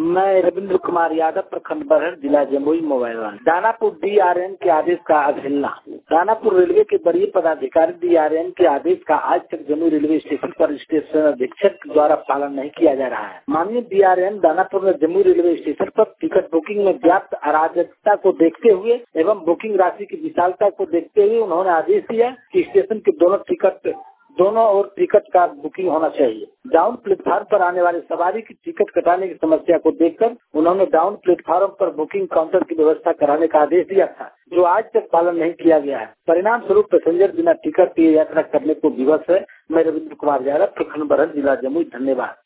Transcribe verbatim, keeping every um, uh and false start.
मैं रविंद्र कुमार यादव, प्रखंड बरहट, जिला Jamui, mobile one. Danapur DRM के आदेश का अवहेलना। दानापुर रेलवे के वरीय पदाधिकारी डीआरएम के आदेश का आज तक जमुई रेलवे स्टेशन पर स्टेशन अधीक्षक द्वारा पालन नहीं किया जा रहा है। माननीय डीआरएम दानापुर ने जमुई रेलवे स्टेशन पर टिकट बुकिंग में व्याप्त अराजकता को देखते हुए एवं बुकिंग राशि की विशालता को देखते हुए उन्होंने आदेश दिया कि स्टेशन के दोनों टिकट दोनों ओर टिकट का बुकिंग होना चाहिए। डाउन प्लेटफार्म पर आने वाले सवारी की टिकट कटाने की समस्या को देखकर उन्होंने डाउन प्लेटफार्म पर बुकिंग काउंटर की व्यवस्था कराने का आदेश दिया था, जो आज तक पालन नहीं किया गया है। परिणाम स्वरूप पैसेंजर बिना टिकट के यात्रा करने को विवश है। मैं रविंद्र कुमार यादव, प्रखंड बरहट, जिला जमुई। धन्यवाद।